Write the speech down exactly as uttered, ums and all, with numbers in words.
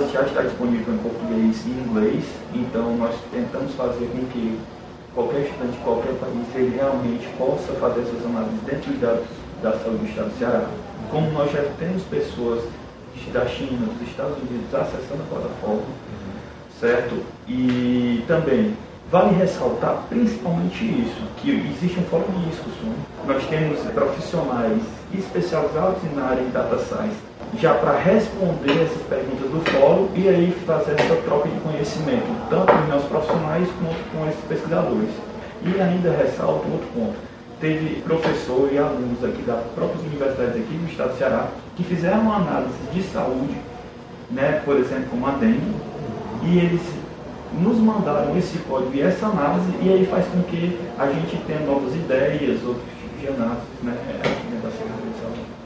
análise já está disponível em português e inglês, então nós tentamos fazer com que qualquer estudante de qualquer país ele realmente possa fazer essas análises dentro dos dados da saúde do estado do Ceará. Como nós já temos pessoas da China, dos Estados Unidos acessando a plataforma, certo? E também vale ressaltar principalmente isso, que existe um fórum de discussão. Nós temos profissionais especializados na área de data science, já para responder essas perguntas do fórum e aí fazer essa troca de conhecimento, tanto com os profissionais quanto com esses pesquisadores. E ainda ressalto outro ponto. Teve professor e alunos aqui das próprias universidades aqui do estado do Ceará que fizeram uma análise de saúde, né, por exemplo, como a dengue, e eles nos mandaram esse código e essa análise, e aí faz com que a gente tenha novas ideias, outros tipos de análise, né, dentro da ciência.